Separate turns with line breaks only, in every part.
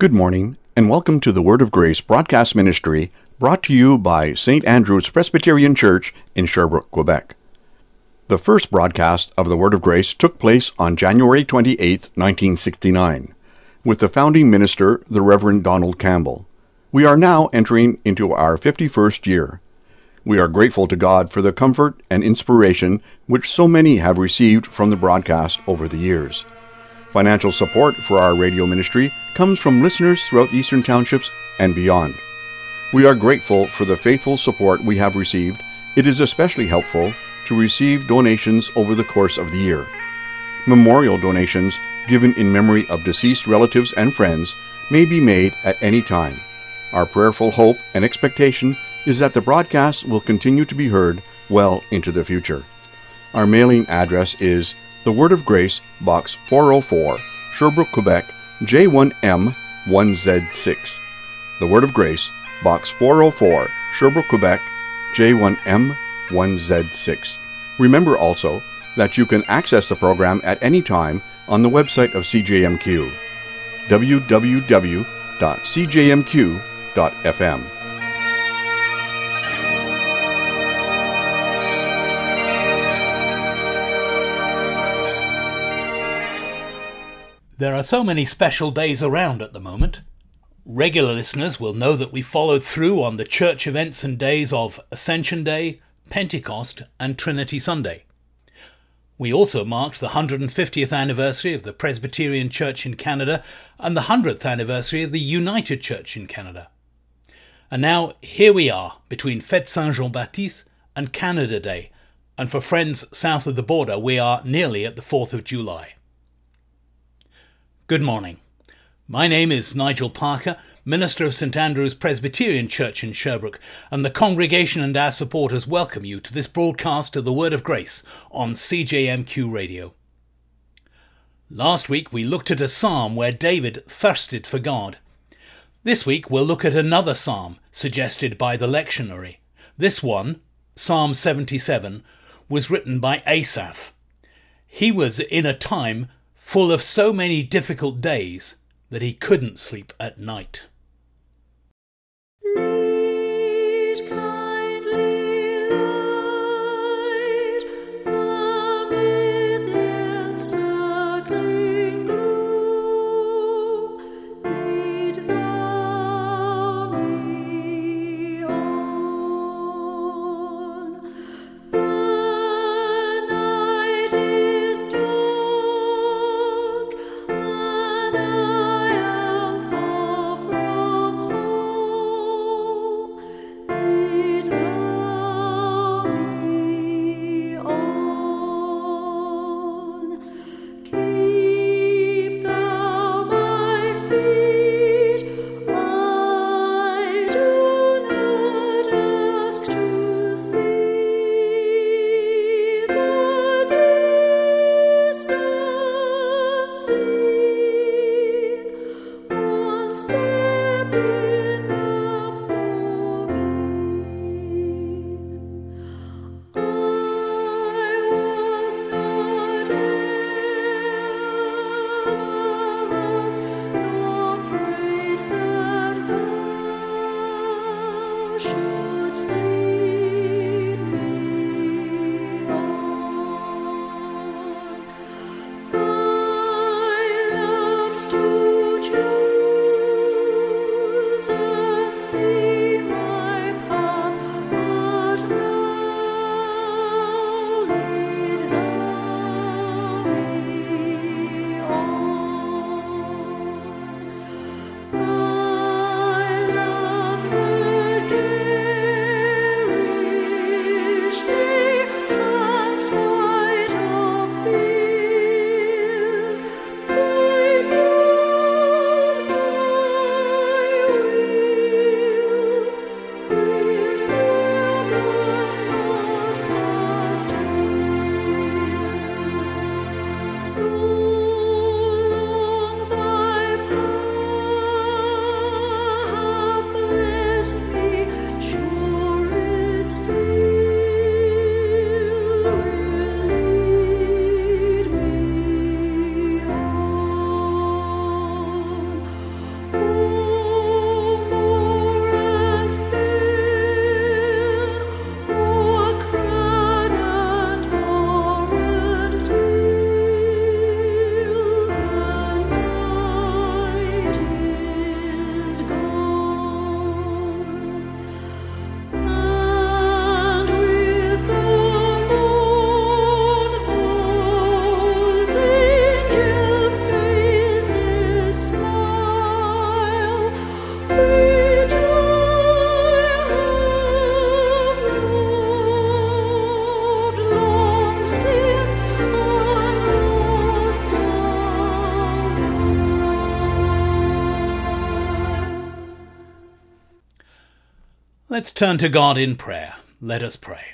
Good morning, and welcome to the Word of Grace broadcast ministry brought to you by St. Andrew's Presbyterian Church in Sherbrooke, Quebec. The first broadcast of the Word of Grace took place on January 28, 1969, with the founding minister, the Reverend Donald Campbell. We are now entering into our 51st year. We are grateful to God for the comfort and inspiration which so many have received from the broadcast over the years. Financial support for our radio ministry comes from listeners throughout the Eastern Townships and beyond. We are grateful for the faithful support we have received. It is especially helpful to receive donations over the course of the year. Memorial donations given in memory of deceased relatives and friends may be made at any time. Our prayerful hope and expectation is that the broadcast will continue to be heard well into the future. Our mailing address is The Word of Grace, Box 404, Sherbrooke, Quebec, J1M1Z6. The Word of Grace, Box 404, Sherbrooke, Quebec, J1M1Z6. Remember also that you can access the program at any time on the website of CJMQ, www.cjmq.fm.
There are so many special days around at the moment. Regular listeners will know that we followed through on the church events and days of Ascension Day, Pentecost and Trinity Sunday. We also marked the 150th anniversary of the Presbyterian Church in Canada and the 100th anniversary of the United Church in Canada. And now here we are between Fête Saint-Jean-Baptiste and Canada Day, and for friends south of the border we are nearly at the 4th of July. Good morning. My name is Nigel Parker, minister of St. Andrew's Presbyterian Church in Sherbrooke, and the congregation and our supporters welcome you to this broadcast of the Word of Grace on CJMQ Radio. Last week we looked at a psalm where David thirsted for God. This week we'll look at another psalm suggested by the lectionary. This one, Psalm 77, was written by Asaph. He was in a time full of so many difficult days that he couldn't sleep at night.
Lead, kindly light, amid the encircling gloom, lead thou me on. The night is dark, and I am far from home. Lead thou me on. Keep thou my feet. I do not ask to see the distant scene. One step enough for me. I was not amorous, nor prayed that thou shouldst lead me on. I loved to choose
Let's turn to God in prayer. Let us pray.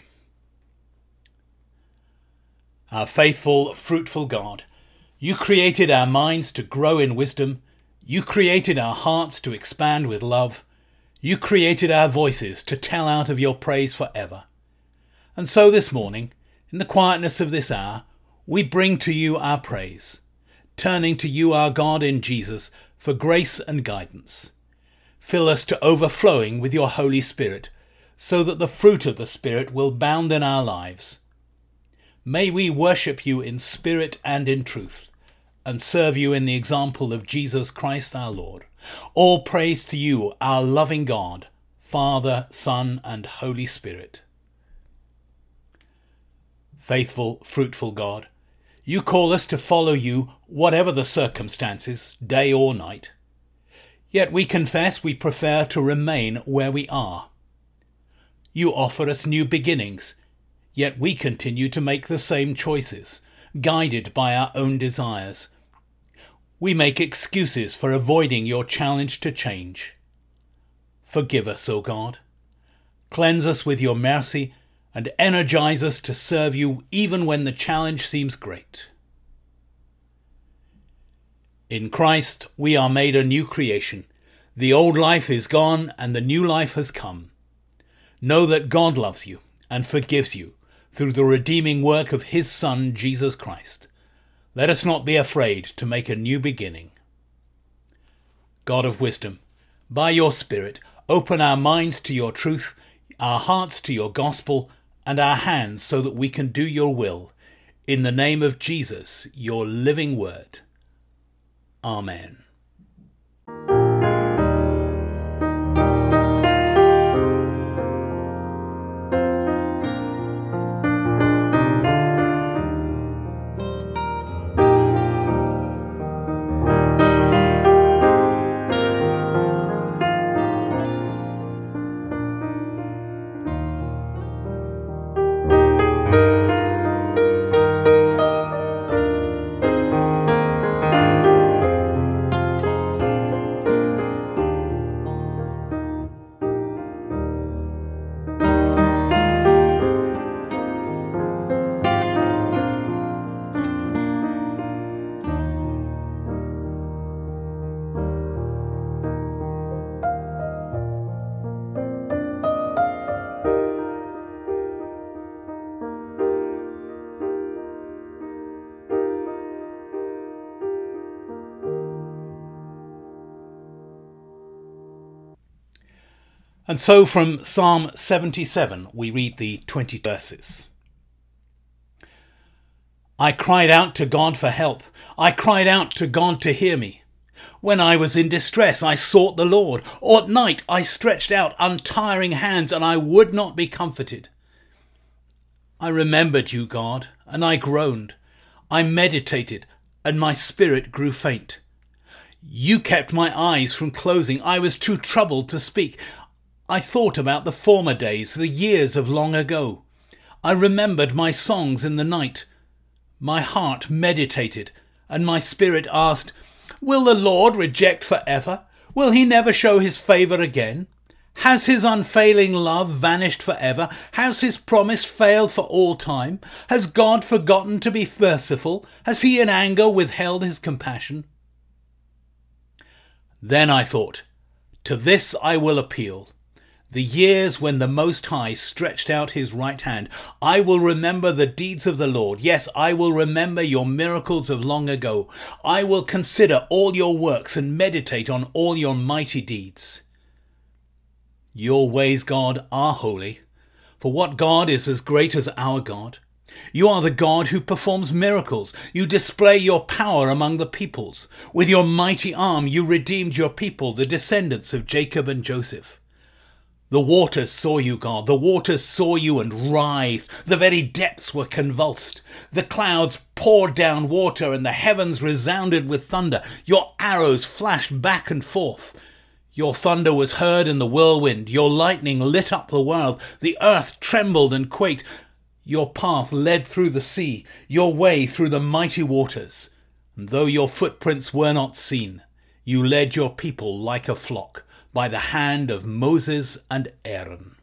Our faithful, fruitful God, you created our minds to grow in wisdom. You created our hearts to expand with love. You created our voices to tell out of your praise forever. And so this morning, in the quietness of this hour, we bring to you our praise, turning to you, our God, in Jesus, for grace and guidance. Fill us to overflowing with your Holy Spirit, so that the fruit of the Spirit will abound in our lives. May we worship you in spirit and in truth, and serve you in the example of Jesus Christ our Lord. All praise to you, our loving God, Father, Son, and Holy Spirit. Faithful, fruitful God, you call us to follow you whatever the circumstances, day or night. Yet we confess we prefer to remain where we are. You offer us new beginnings, yet we continue to make the same choices, guided by our own desires. We make excuses for avoiding your challenge to change. Forgive us, O God. Cleanse us with your mercy and energize us to serve you even when the challenge seems great. In Christ we are made a new creation. The old life is gone and the new life has come. Know that God loves you and forgives you through the redeeming work of his Son, Jesus Christ. Let us not be afraid to make a new beginning. God of wisdom, by your Spirit, open our minds to your truth, our hearts to your gospel, and our hands so that we can do your will. In the name of Jesus, your living word. Amen. And so from Psalm 77 we read the 20 verses. I cried out to God for help. I cried out to God to hear me. When I was in distress, I sought the Lord. Or at night I stretched out untiring hands, and I would not be comforted. I remembered you, God, and I groaned. I meditated, and my spirit grew faint. You kept my eyes from closing. I was too troubled to speak. I thought about the former days, the years of long ago. I remembered my songs in the night. My heart meditated, and my spirit asked, will the Lord reject forever? Will he never show his favour again? Has his unfailing love vanished forever? Has his promise failed for all time? Has God forgotten to be merciful? Has he in anger withheld his compassion? Then I thought, to this I will appeal. The years when the Most High stretched out his right hand. I will remember the deeds of the Lord. Yes, I will remember your miracles of long ago. I will consider all your works and meditate on all your mighty deeds. Your ways, God, are holy. For what God is as great as our God? You are the God who performs miracles. You display your power among the peoples. With your mighty arm you redeemed your people, the descendants of Jacob and Joseph. The waters saw you, God. The waters saw you and writhed. The very depths were convulsed. The clouds poured down water and the heavens resounded with thunder. Your arrows flashed back and forth. Your thunder was heard in the whirlwind. Your lightning lit up the world. The earth trembled and quaked. Your path led through the sea, your way through the mighty waters. And though your footprints were not seen, you led your people like a flock by the hand of Moses and Aaron.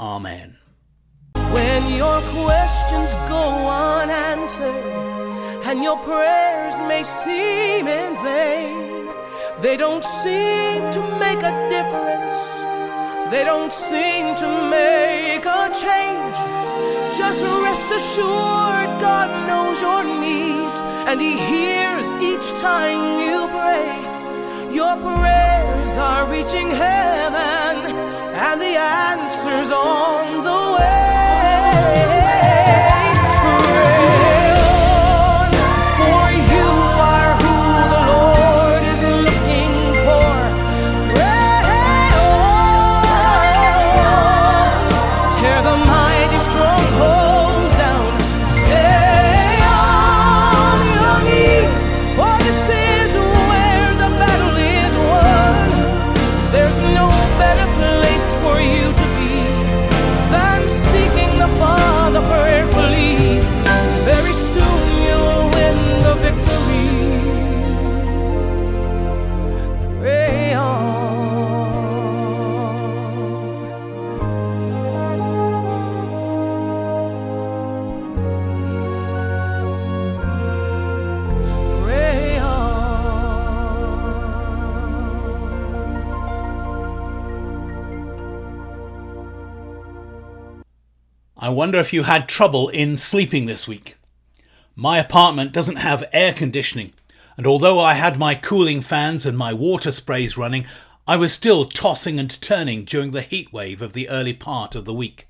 Amen.
When your questions go unanswered and your prayers may seem in vain, they don't seem to make a difference. They don't seem to make a change. Just rest assured God knows your needs and He hears each time you pray. Your prayers are reaching heaven and the answer's on the way. Pray on, for you are who the Lord is looking for. Pray on, tear the mighty strongholds down. Stay on your knees, for this is where the battle is won. There's no better place for you to be than seeking the Father prayerfully. Very soon you'll win the victory. Pray on. Pray on.
I wonder if you had trouble in sleeping this week. My apartment doesn't have air conditioning, and although I had my cooling fans and my water sprays running, I was still tossing and turning during the heat wave of the early part of the week.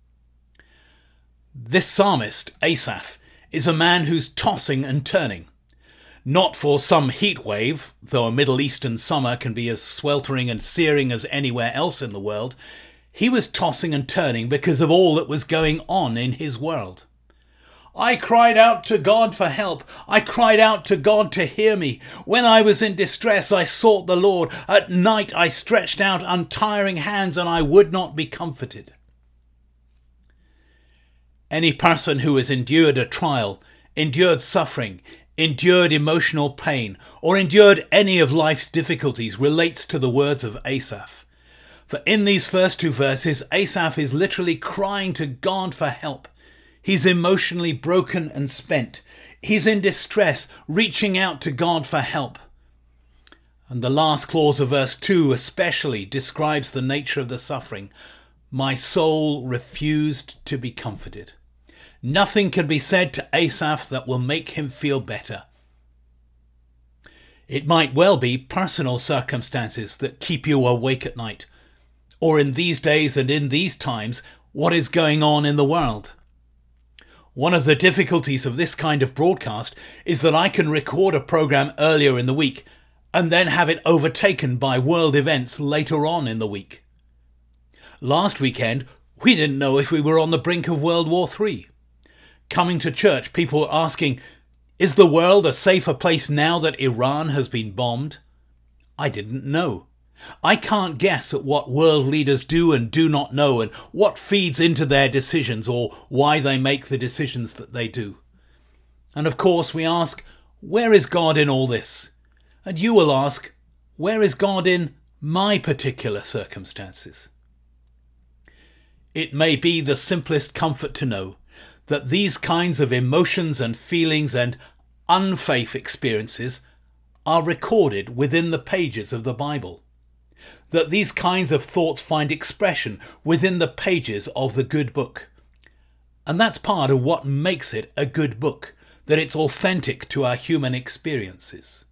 This psalmist, Asaph, is a man who's tossing and turning. Not for some heat wave, though a Middle Eastern summer can be as sweltering and searing as anywhere else in the world. He was tossing and turning because of all that was going on in his world. I cried out to God for help. I cried out to God to hear me. When I was in distress, I sought the Lord. At night I stretched out untiring hands, and I would not be comforted. Any person who has endured a trial, endured suffering, endured emotional pain, or endured any of life's difficulties relates to the words of Asaph. For in these first two verses, Asaph is literally crying to God for help. He's emotionally broken and spent. He's in distress, reaching out to God for help. And the last clause of verse 2 especially describes the nature of the suffering. My soul refused to be comforted. Nothing can be said to Asaph that will make him feel better. It might well be personal circumstances that keep you awake at night, or in these days and in these times, what is going on in the world. One of the difficulties of this kind of broadcast is that I can record a program earlier in the week and then have it overtaken by world events later on in the week. Last weekend, we didn't know if we were on the brink of World War III. Coming to church, people were asking, is the world a safer place now that Iran has been bombed? I didn't know. I can't guess at what world leaders do and do not know and what feeds into their decisions or why they make the decisions that they do. And of course we ask, where is God in all this? And you will ask, where is God in my particular circumstances? It may be the simplest comfort to know that these kinds of emotions and feelings and unfaith experiences are recorded within the pages of the Bible. That these kinds of thoughts find expression within the pages of the good book. And that's part of what makes it a good book, that it's authentic to our human experiences.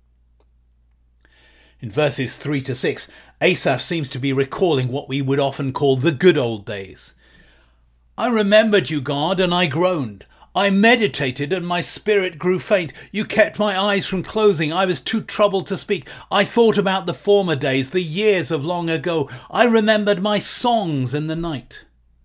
In verses 3 to 6, Asaph seems to be recalling what we would often call the good old days. I remembered you, God, and I groaned. I meditated and my spirit grew faint. You kept my eyes from closing. I was too troubled to speak. I thought about the former days, the years of long ago. I remembered my songs in the night.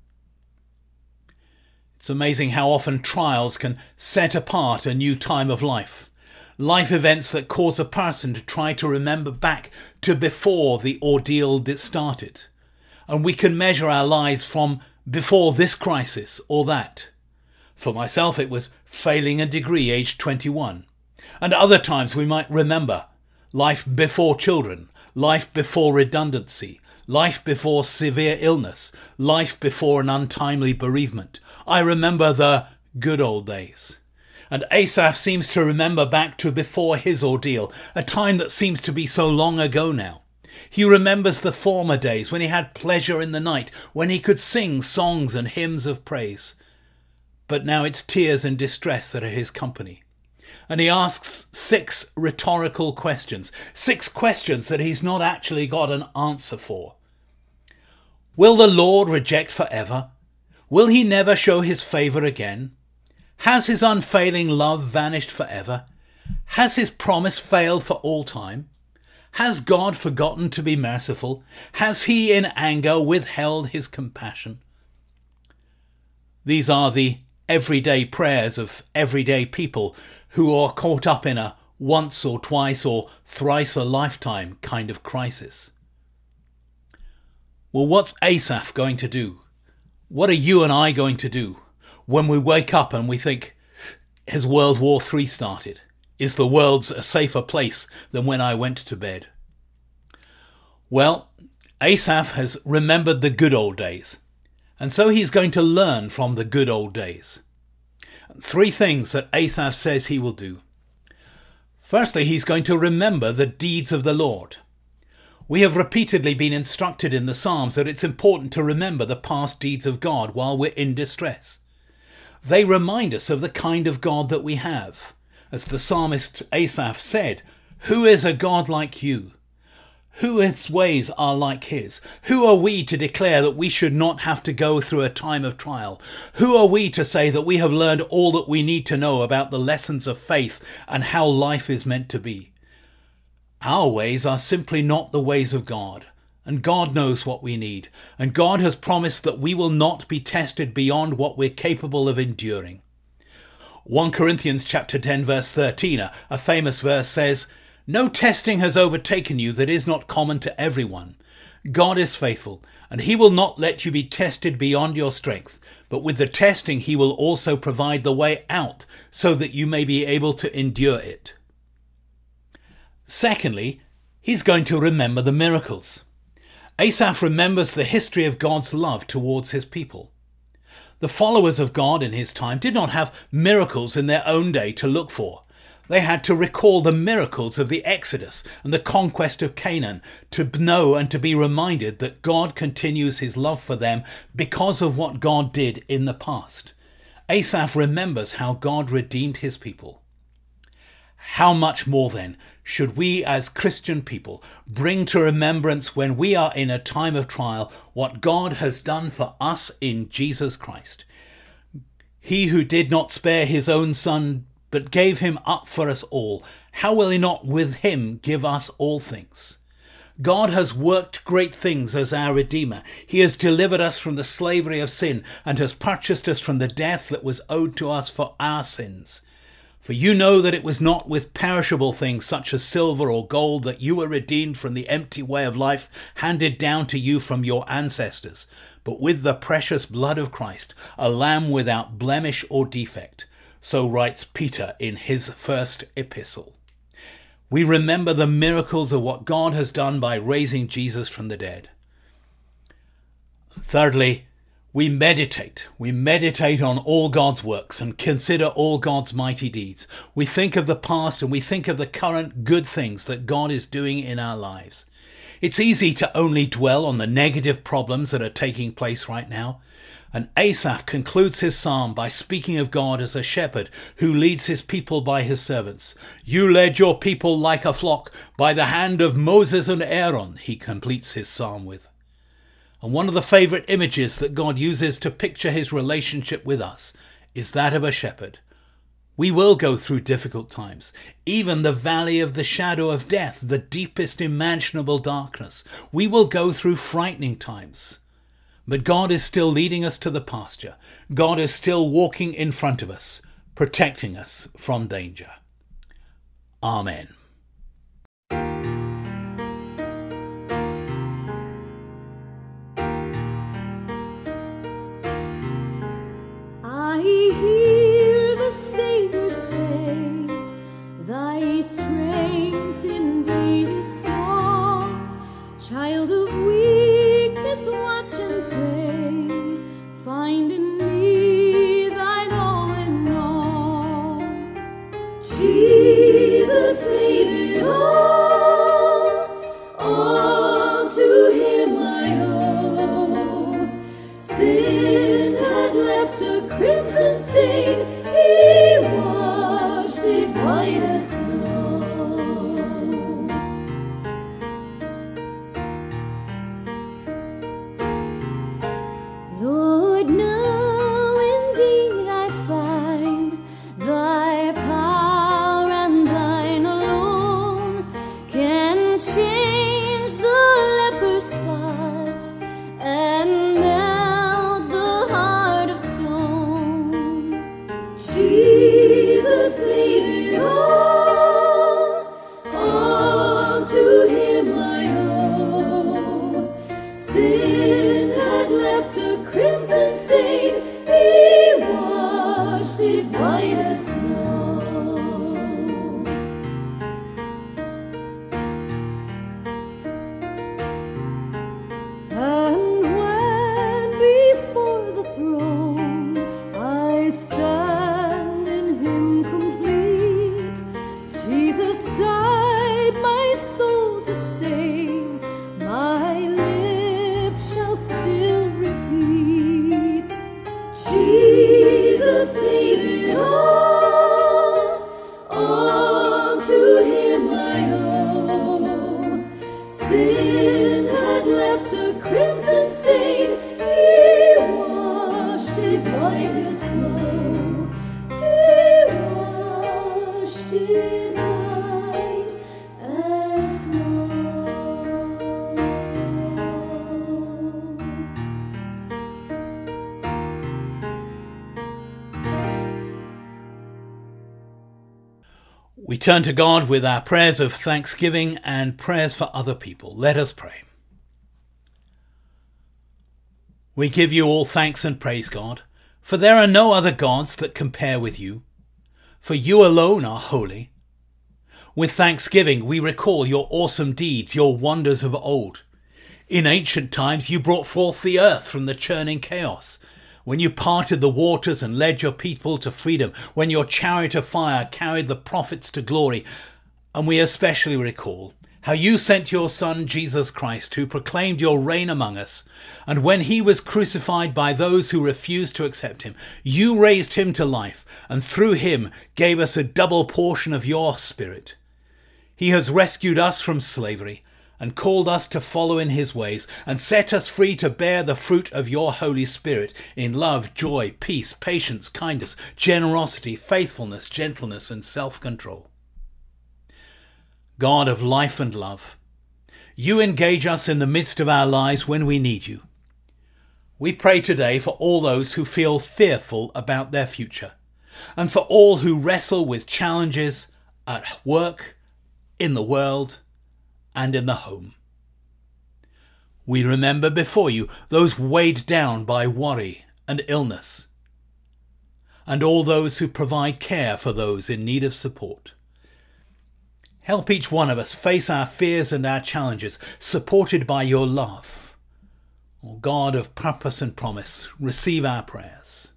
It's amazing how often trials can set apart a new time of life. Life events that cause a person to try to remember back to before the ordeal that started. And we can measure our lives from before this crisis or that. For myself, it was failing a degree aged 21. And other times we might remember life before children, life before redundancy, life before severe illness, life before an untimely bereavement. I remember the good old days. And Asaph seems to remember back to before his ordeal, a time that seems to be so long ago now. He remembers the former days when he had pleasure in the night, when he could sing songs and hymns of praise. But now it's tears and distress that are his company. And he asks 6 rhetorical questions, 6 questions that he's not actually got an answer for. Will the Lord reject forever? Will he never show his favour again? Has his unfailing love vanished forever? Has his promise failed for all time? Has God forgotten to be merciful? Has he in anger withheld his compassion? These are the everyday prayers of everyday people who are caught up in a once or twice or thrice a lifetime kind of crisis. Well, what's Asaph going to do? What are you and I going to do when we wake up and we think, has World War III started? Is the world a safer place than when I went to bed? Well, Asaph has remembered the good old days, and so he's going to learn from the good old days. 3 things that Asaph says he will do. Firstly, he's going to remember the deeds of the Lord. We have repeatedly been instructed in the Psalms that it's important to remember the past deeds of God while we're in distress. They remind us of the kind of God that we have. As the psalmist Asaph said, "Who is a God like you? Whose ways are like his? Who are we to declare that we should not have to go through a time of trial? Who are we to say that we have learned all that we need to know about the lessons of faith and how life is meant to be? Our ways are simply not the ways of God, and God knows what we need, and God has promised that we will not be tested beyond what we're capable of enduring." 1 Corinthians chapter 10 verse 13, a famous verse says, "No testing has overtaken you that is not common to everyone. God is faithful, and he will not let you be tested beyond your strength, but with the testing he will also provide the way out so that you may be able to endure it." Secondly, he's going to remember the miracles. Asaph remembers the history of God's love towards his people. The followers of God in his time did not have miracles in their own day to look for. They had to recall the miracles of the Exodus and the conquest of Canaan to know and to be reminded that God continues his love for them because of what God did in the past. Asaph remembers how God redeemed his people. How much more then should we as Christian people bring to remembrance when we are in a time of trial what God has done for us in Jesus Christ? He who did not spare his own son but gave him up for us all, how will he not with him give us all things? God has worked great things as our Redeemer. He has delivered us from the slavery of sin and has purchased us from the death that was owed to us for our sins. For you know that it was not with perishable things such as silver or gold that you were redeemed from the empty way of life handed down to you from your ancestors, but with the precious blood of Christ, a lamb without blemish or defect. So writes Peter in his first epistle. We remember the miracles of what God has done by raising Jesus from the dead. Thirdly, we meditate. We meditate on all God's works and consider all God's mighty deeds. We think of the past and we think of the current good things that God is doing in our lives. It's easy to only dwell on the negative problems that are taking place right now. And Asaph concludes his psalm by speaking of God as a shepherd who leads his people by his servants. You led your people like a flock by the hand of Moses and Aaron, he completes his psalm with. And one of the favourite images that God uses to picture his relationship with us is that of a shepherd. We will go through difficult times, even the valley of the shadow of death, the deepest imaginable darkness. We will go through frightening times. But God is still leading us to the pasture. God is still walking in front of us, protecting us from danger. Amen.
I hear the Savior say, thy strength indeed is small, child of weakness. stain, He washed it white as snow. Lord, now indeed I find Thy power and Thine alone can change the leper's spots and melt the heart of stone. Jesus paid it all to Him I owe. Sin had left a crimson stain, He washed it white as snow. And when before the throne I stand in Him complete, Jesus died my soul to save, my lips shall still repeat. Jesus paid it all to Him I owe. Sin had left a crimson stain, He washed it white as snow. He washed it white as snow.
We turn to God with our prayers of thanksgiving and prayers for other people. Let us pray. We give you all thanks and praise, God, for there are no other gods that compare with you, for you alone are holy. With thanksgiving we recall your awesome deeds, your wonders of old. In ancient times you brought forth the earth from the churning chaos, when you parted the waters and led your people to freedom, when your chariot of fire carried the prophets to glory. And we especially recall how you sent your Son, Jesus Christ, who proclaimed your reign among us. And when he was crucified by those who refused to accept him, you raised him to life, and through him gave us a double portion of your Spirit. He has rescued us from slavery and called us to follow in his ways, and set us free to bear the fruit of your Holy Spirit in love, joy, peace, patience, kindness, generosity, faithfulness, gentleness, and self-control. God of life and love, you engage us in the midst of our lives when we need you. We pray today for all those who feel fearful about their future, and for all who wrestle with challenges at work, in the world, and in the home. We remember before you those weighed down by worry and illness, and all those who provide care for those in need of support. Help each one of us face our fears and our challenges, supported by your love. O God of purpose and promise, receive our prayers.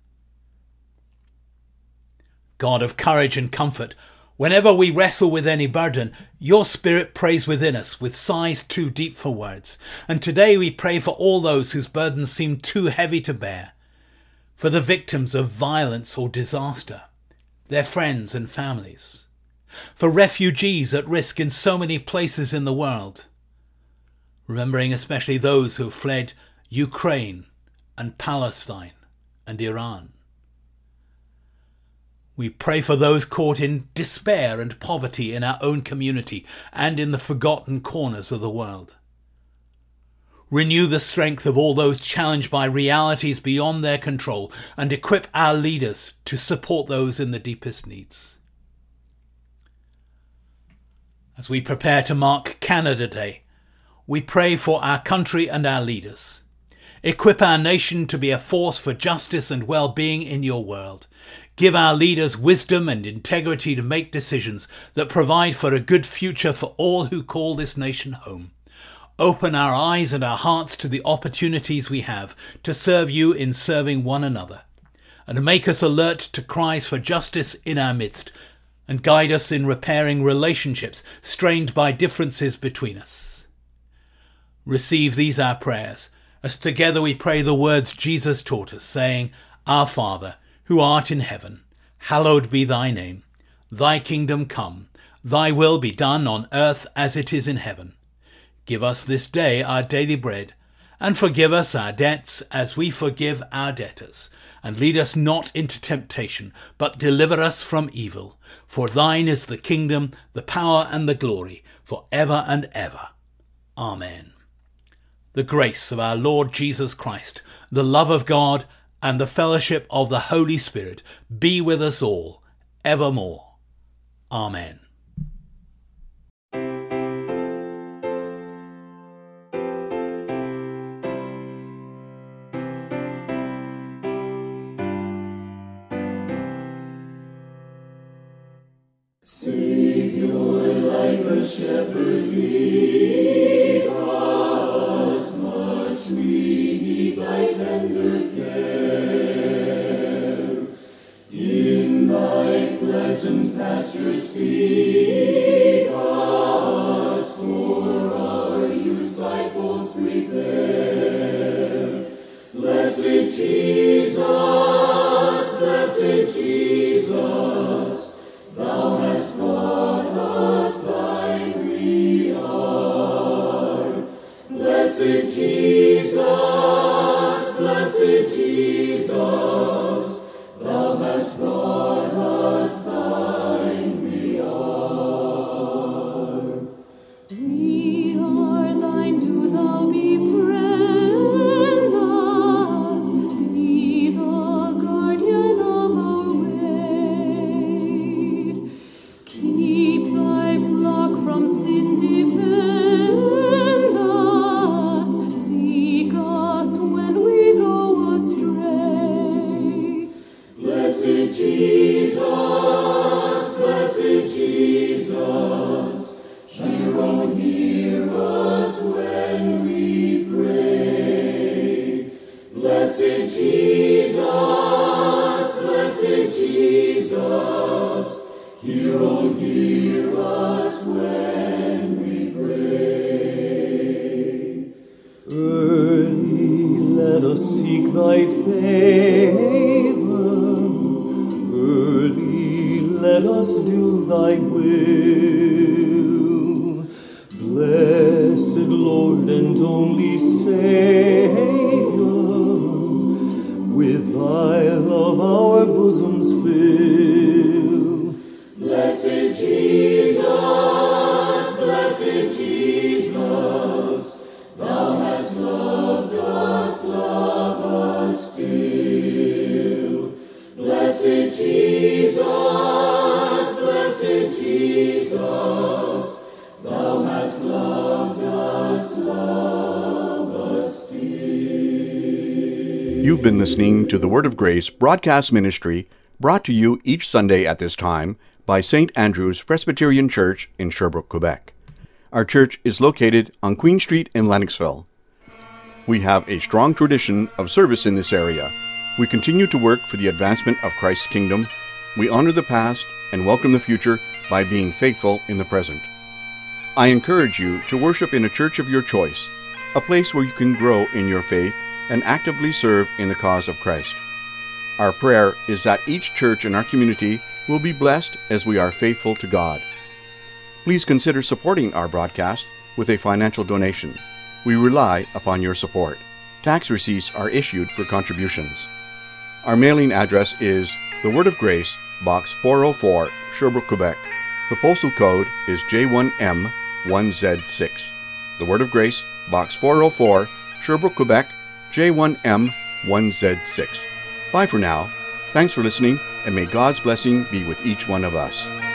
God of courage and comfort, whenever we wrestle with any burden, your Spirit prays within us with sighs too deep for words. And today we pray for all those whose burdens seem too heavy to bear, for the victims of violence or disaster, their friends and families, for refugees at risk in so many places in the world, remembering especially those who have fled Ukraine and Palestine and Iran. We pray for those caught in despair and poverty in our own community and in the forgotten corners of the world. Renew the strength of all those challenged by realities beyond their control, and equip our leaders to support those in the deepest needs. As we prepare to mark Canada Day, we pray for our country and our leaders. Equip our nation to be a force for justice and well-being in your world. Give our leaders wisdom and integrity to make decisions that provide for a good future for all who call this nation home. Open our eyes and our hearts to the opportunities we have to serve you in serving one another, and make us alert to cries for justice in our midst, and guide us in repairing relationships strained by differences between us. Receive these our prayers, as together we pray the words Jesus taught us, saying, Our Father, who art in heaven, hallowed be thy name. Thy kingdom come, thy will be done on earth as it is in heaven. Give us this day our daily bread, and forgive us our debts as we forgive our debtors. And lead us not into temptation, but deliver us from evil. For thine is the kingdom, the power, and the glory, for ever and ever. Amen. The grace of our Lord Jesus Christ, the love of God, and the fellowship of the Holy Spirit be with us all, evermore. Amen.
Savior, like a shepherd, lead us, much we need thy tender care. In thy pleasant pastures feed us, for our use thy folds prepare. Blessed Jesus, thou hast brought us thine reward. Blessed Jesus, thou hast brought us thine reward. We are thine, do thou befriend us, be the guardian of our way. Keep thy flock from sin, defend us, seek us when we go astray. Blessed Jesus, hear us when we pray. Blessed Jesus, hear us when we pray. Early let us seek thy favor, early let us do thy will. Blessed Lord and only Savior, with thy love our bosoms fill. Blessed Jesus, thou hast loved us still. Blessed Jesus, thou hast loved us still.
You've been listening to the Word of Grace broadcast ministry, brought to you each Sunday at this time by St. Andrew's Presbyterian Church in Sherbrooke, Quebec. Our church is located on Queen Street in Lennoxville. We have a strong tradition of service in this area. We continue to work for the advancement of Christ's kingdom. We honor the past and welcome the future by being faithful in the present. I encourage you to worship in a church of your choice, a place where you can grow in your faith and actively serve in the cause of Christ. Our prayer is that each church in our community will be blessed as we are faithful to God. Please consider supporting our broadcast with a financial donation. We rely upon your support. Tax receipts are issued for contributions. Our mailing address is The Word of Grace, Box 404, Sherbrooke, Quebec. The postal code is J1M1Z6. The Word of Grace, Box 404, Sherbrooke, Quebec, J1M1Z6. Bye for now. Thanks for listening, and may God's blessing be with each one of us.